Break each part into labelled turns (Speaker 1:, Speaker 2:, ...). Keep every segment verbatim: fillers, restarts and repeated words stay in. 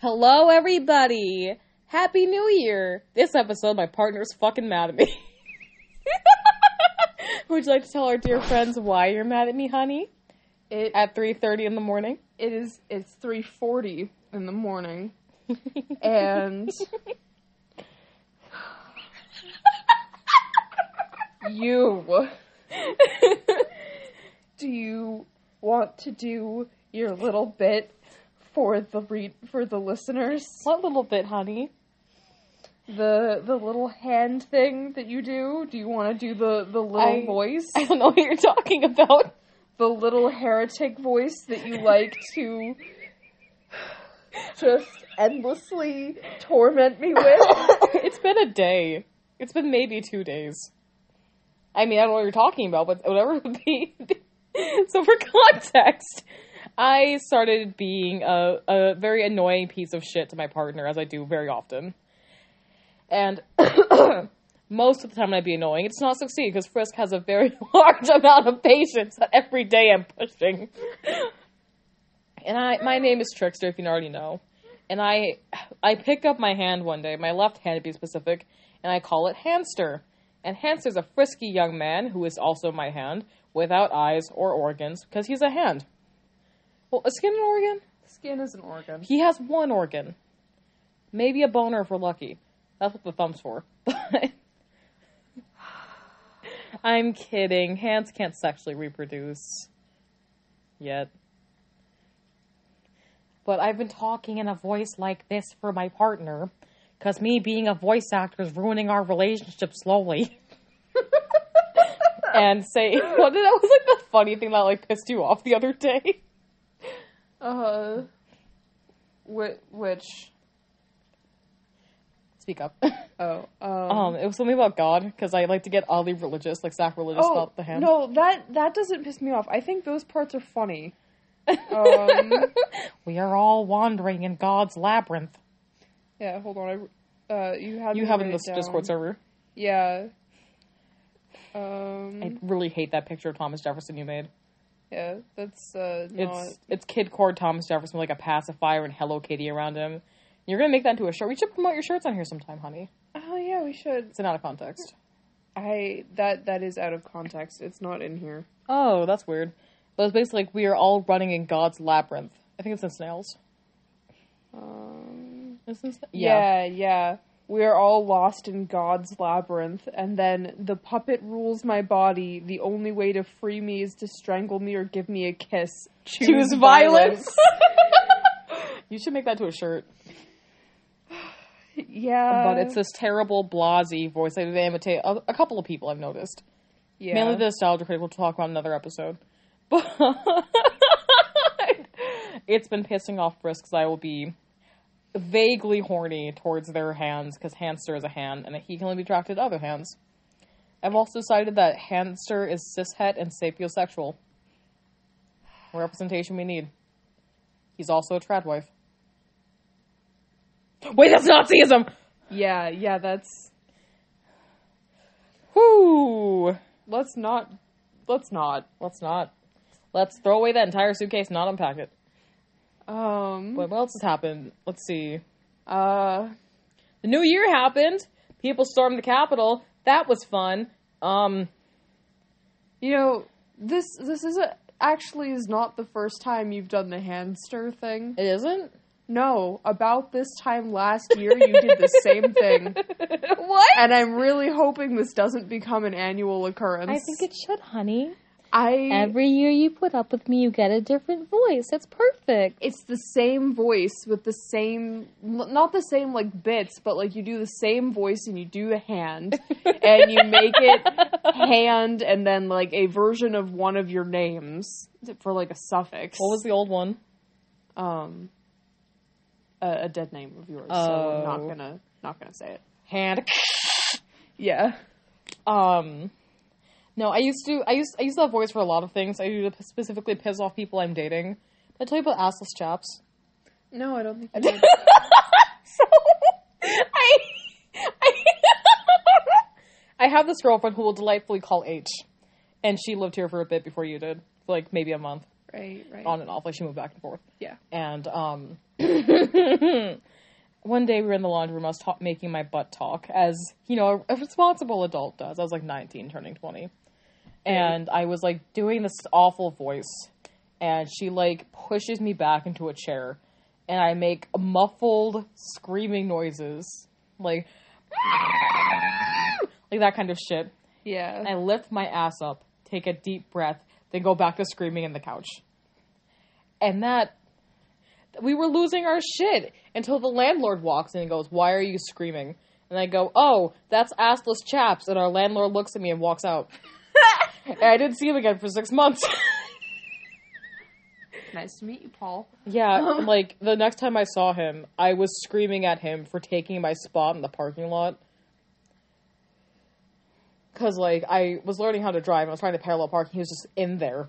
Speaker 1: Hello, everybody! Happy New Year! This episode, my partner's fucking mad at me. Would you like to tell our dear friends why you're mad at me, honey?
Speaker 2: It
Speaker 1: At three thirty in the morning?
Speaker 2: it is it's three forty in the morning, and you do you want to do your little bit for the re- for the listeners?
Speaker 1: What little bit, honey?
Speaker 2: The the little hand thing that you do. Do you want to do the the little
Speaker 1: I-
Speaker 2: voice?
Speaker 1: I don't know what you're talking about.
Speaker 2: The little heretic voice that you like to just endlessly torment me with.
Speaker 1: It's been a day. It's been maybe two days. I mean, I don't know what you're talking about, but whatever it would be. So for context, I started being a, a very annoying piece of shit to my partner, as I do very often. And most of the time when I be annoying, it does not succeed, because Frisk has a very large amount of patience that every day I'm pushing. And I, my name is Trickster, if you already know. And I, I pick up my hand one day, my left hand to be specific, and I call it Hamster. And Hamster's a frisky young man, who is also my hand, without eyes or organs, because he's a hand. Well, is skin an organ?
Speaker 2: Skin is an organ.
Speaker 1: He has one organ. Maybe a boner if we're lucky. That's what the thumb's for. I'm kidding. Hands can't sexually reproduce. Yet. But I've been talking in a voice like this for my partner, because me being a voice actor is ruining our relationship slowly. And say, what did that was like the funny thing that like pissed you off the other day?
Speaker 2: Uh, wh- which?
Speaker 1: Speak up.
Speaker 2: Oh, um,
Speaker 1: Um, it was something about God, because I like to get oddly religious, like sacrilegious
Speaker 2: oh,
Speaker 1: about the hand.
Speaker 2: no, that that doesn't piss me off. I think those parts are funny. Um,
Speaker 1: We are all wandering in God's labyrinth.
Speaker 2: yeah, hold on. I, uh, you have
Speaker 1: You
Speaker 2: me
Speaker 1: have it in
Speaker 2: write
Speaker 1: this
Speaker 2: it
Speaker 1: Discord
Speaker 2: down.
Speaker 1: server.
Speaker 2: Yeah. Um.
Speaker 1: I really hate that picture of Thomas Jefferson you made.
Speaker 2: Yeah, that's uh not.
Speaker 1: It's it's Kid Cord Thomas Jefferson with like a pacifier and Hello Kitty around him. You're gonna make that into a shirt. We should promote your shirts on here sometime, honey.
Speaker 2: Oh yeah, we should.
Speaker 1: It's out of context.
Speaker 2: I that that is out of context. It's not in here.
Speaker 1: Oh, that's weird. But it's basically like we are all running in God's labyrinth. I think it's in Snails.
Speaker 2: Um.
Speaker 1: Is it in Sna-
Speaker 2: Yeah, yeah. We are all lost in God's labyrinth, and then the puppet rules my body. The only way to free me is to strangle me or give me a kiss. Choose,
Speaker 1: Choose violence. You should make that to a shirt.
Speaker 2: Yeah,
Speaker 1: But it's this terrible blasey voice. I imitate a, a couple of people I've noticed.
Speaker 2: yeah.
Speaker 1: Mainly the nostalgia critic, we'll talk about in another episode. But it's been pissing off Frisk, because I will be vaguely horny towards their hands, because Hamster is a hand, and he can only be attracted to other hands. I've also decided that Hamster is cishet and sapiosexual. Representation we need. He's also a trad wife. Wait, that's Nazism!
Speaker 2: Yeah, yeah. That's.
Speaker 1: Whoo!
Speaker 2: Let's not. Let's not.
Speaker 1: Let's not. Let's throw away that entire suitcase and not unpack it.
Speaker 2: Um.
Speaker 1: What else has happened? Let's see.
Speaker 2: Uh.
Speaker 1: The new year happened. People stormed the Capitol. That was fun. Um,
Speaker 2: You know, this this is a, actually is not the first time you've done the hand stir thing.
Speaker 1: it isn't?
Speaker 2: No, about this time last year, you did the same thing.
Speaker 1: What?
Speaker 2: And I'm really hoping this doesn't become an annual occurrence.
Speaker 3: I think it should, honey.
Speaker 2: I
Speaker 3: Every year you put up with me, you get a different voice. It's perfect.
Speaker 2: it's the same voice with the same, not the same like bits, but like you do the same voice and you do the hand, and you make it hand and then like a version of one of your names for like a suffix.
Speaker 1: What was the old one?
Speaker 2: um a, a dead name of yours? So I'm not
Speaker 1: Oh.
Speaker 2: gonna not gonna say it.
Speaker 1: Hand.
Speaker 2: Yeah.
Speaker 1: Um, no, I used to, I used, I use that voice for a lot of things. I use it to specifically piss off people I'm dating. Did I tell you about assless chaps?
Speaker 2: No, I don't think you did.
Speaker 1: So, I, I, I have this girlfriend who will delightfully call H, and she lived here for a bit before you did, like maybe a month.
Speaker 2: Right, right.
Speaker 1: On and off, like she moved back and forth.
Speaker 2: Yeah.
Speaker 1: And um, one day we were in the laundry room. I was ta- making my butt talk, as you know, a responsible adult does. I was like nineteen, turning twenty, and I was like doing this awful voice, and she like pushes me back into a chair, and I make muffled screaming noises, like like that kind of shit.
Speaker 2: Yeah.
Speaker 1: And I lift my ass up, take a deep breath, then go back to screaming in the couch. And that, we were losing our shit until the landlord walks in and goes, "Why are you screaming?" And I go, "Oh, that's assless chaps." And our landlord looks at me and walks out. And I didn't see him again for six months.
Speaker 2: Nice to meet you, Paul.
Speaker 1: Yeah, and like, the next time I saw him, I was screaming at him for taking my spot in the parking lot. Because, like, I was learning how to drive, and I was trying to parallel park, and he was just in there.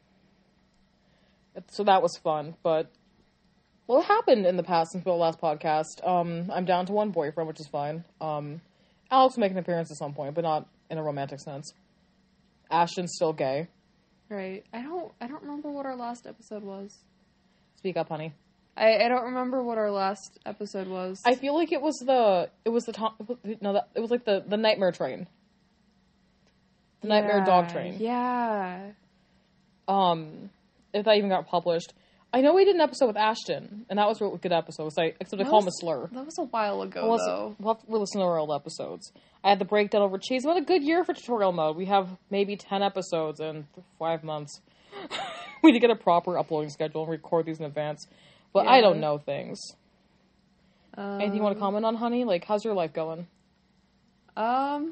Speaker 1: So that was fun, but what happened in the past since the last podcast? Um, I'm down to one boyfriend, which is fine. Um, Alex will make an appearance at some point, but not in a romantic sense. Ashton's still gay.
Speaker 2: Right. I don't I don't remember what our last episode was.
Speaker 1: Speak up, honey.
Speaker 2: I, I don't remember what our last episode was.
Speaker 1: I feel like it was the, it was the, Tom, no, that, it was like the, the Nightmare Train. The Nightmare
Speaker 2: Yeah,
Speaker 1: Dog Train.
Speaker 2: Yeah.
Speaker 1: Um, if that even got published. I know we did an episode with Ashton, and that was a good episode, so I, except I
Speaker 2: That
Speaker 1: call him a
Speaker 2: was-
Speaker 1: slur.
Speaker 2: That was a while ago,
Speaker 1: We'll,
Speaker 2: though.
Speaker 1: listen, we'll have to listen to our old episodes. I had the breakdown over cheese. What a good year for tutorial mode. We have maybe ten episodes in five months. We need to get a proper uploading schedule and record these in advance. But
Speaker 2: Yeah.
Speaker 1: I don't know things.
Speaker 2: Um,
Speaker 1: Anything you want to comment on, honey? Like, how's your life going?
Speaker 2: Um,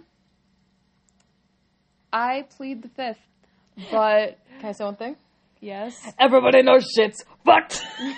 Speaker 2: I plead the fifth, but
Speaker 1: Can I say one thing?
Speaker 2: yes,
Speaker 1: Everybody knows shit's fucked!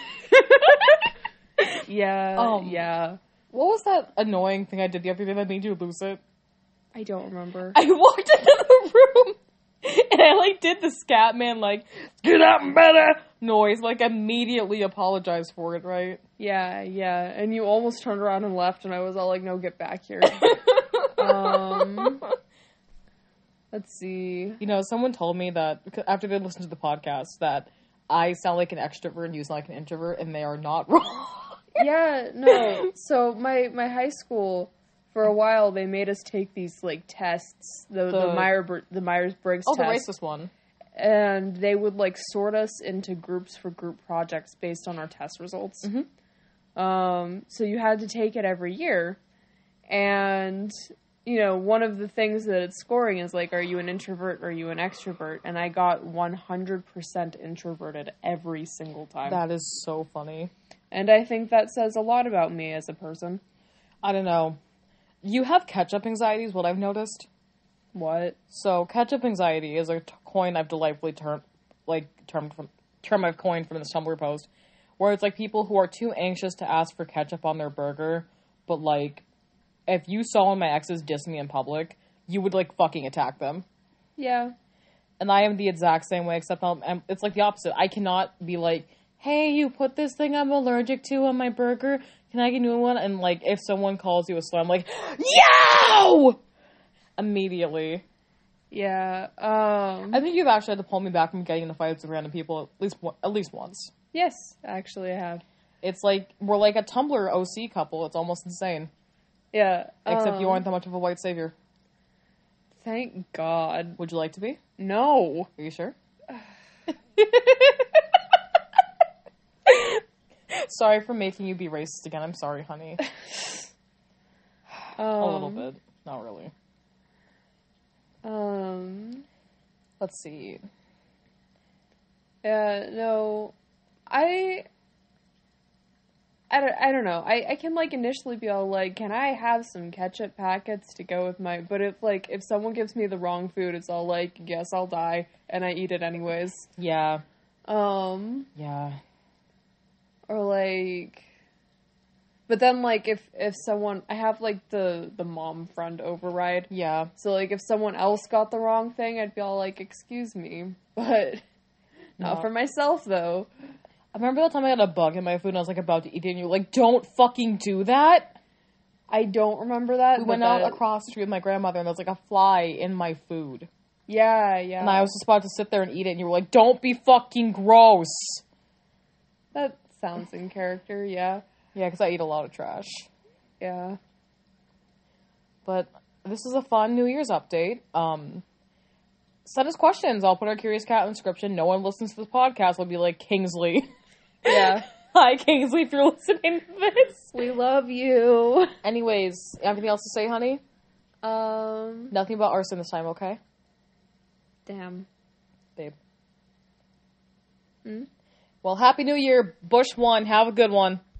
Speaker 2: yeah,
Speaker 1: Um,
Speaker 2: yeah.
Speaker 1: What was that annoying thing I did the other day that made you lose it?
Speaker 2: I don't remember.
Speaker 1: I walked into the room and I like did the scat man like get up and better noise, like immediately apologized for it, right?
Speaker 2: Yeah, yeah. And you almost turned around and left, and I was all like, "No, get back here." um, let's see.
Speaker 1: You know, someone told me that after they listened to the podcast that I sound like an extrovert and you sound like an introvert, and they are not wrong.
Speaker 2: Yeah, no. So my my high school, for a while, they made us take these like tests, the the,
Speaker 1: The-
Speaker 2: Meyer the Myers Briggs
Speaker 1: Oh, the
Speaker 2: test,
Speaker 1: racist one.
Speaker 2: and they would like sort us into groups for group projects based on our test results.
Speaker 1: Mhm.
Speaker 2: Um, so you had to take it every year, and you know, one of the things that it's scoring is like, are you an introvert or are you an extrovert? And I got one hundred percent introverted every single time.
Speaker 1: That is so funny.
Speaker 2: And I think that says a lot about me as a person.
Speaker 1: I don't know. You have catch-up anxiety is what I've noticed.
Speaker 2: What?
Speaker 1: So catch-up anxiety is a t- coin I've delightfully termed, like, termed from, term I've coined from this Tumblr post, where it's like people who are too anxious to ask for ketchup on their burger, but like, if you saw one of my exes diss me in public, you would like fucking attack them.
Speaker 2: Yeah.
Speaker 1: And I am the exact same way, except I'm, I'm, it's like the opposite. I cannot be like, hey, you put this thing I'm allergic to on my burger. Can I get a new one? And like, if someone calls you a slut, I'm like, yo! Immediately.
Speaker 2: Yeah. Um.
Speaker 1: I think you've actually had to pull me back from getting into fights with random people at least one, at least once.
Speaker 2: Yes, actually, I have.
Speaker 1: It's like, we're like a Tumblr O C couple. It's almost insane.
Speaker 2: Yeah.
Speaker 1: Except you
Speaker 2: um,
Speaker 1: aren't that much of a white savior.
Speaker 2: Thank God.
Speaker 1: Would you like to be?
Speaker 2: No.
Speaker 1: Are you sure? Sorry for making you be racist again. I'm sorry, honey.
Speaker 2: Um,
Speaker 1: A little bit. Not really.
Speaker 2: Um.
Speaker 1: Let's see.
Speaker 2: Yeah. No. I. I don't, I don't know. I, I can, like, initially be all like, can I have some ketchup packets to go with my... But if, like, if someone gives me the wrong food, it's all like, yes, I'll die. And I eat it anyways.
Speaker 1: Yeah.
Speaker 2: Um...
Speaker 1: Yeah.
Speaker 2: Or, like... But then, like, if, if someone... I have, like, the, the mom friend override.
Speaker 1: Yeah.
Speaker 2: So, like, if someone else got the wrong thing, I'd be all like, excuse me. But not
Speaker 1: No.
Speaker 2: for myself, though.
Speaker 1: I remember the time I had a bug in my food and I was like about to eat it and you were like, don't fucking do that.
Speaker 2: I don't remember that.
Speaker 1: We
Speaker 2: but
Speaker 1: went out
Speaker 2: that-
Speaker 1: across the street with my grandmother and there was like a fly in my food.
Speaker 2: Yeah, yeah.
Speaker 1: And I was just about to sit there and eat it, and you were like, don't be fucking gross.
Speaker 2: That sounds in character, yeah.
Speaker 1: Yeah, because I eat a lot of trash.
Speaker 2: Yeah.
Speaker 1: But this is a fun New Year's update. Um, send us questions. I'll put our Curious Cat in the description. No one listens to this podcast will be like, Kingsley.
Speaker 2: Yeah.
Speaker 1: Hi, Kingsley, if you're listening to this.
Speaker 2: We love you.
Speaker 1: Anyways, anything else to say, honey?
Speaker 2: Um,
Speaker 1: Nothing about arson this time, okay?
Speaker 2: damn.
Speaker 1: Babe.
Speaker 2: Hmm?
Speaker 1: Well, Happy New Year, Bush one. Have a good one.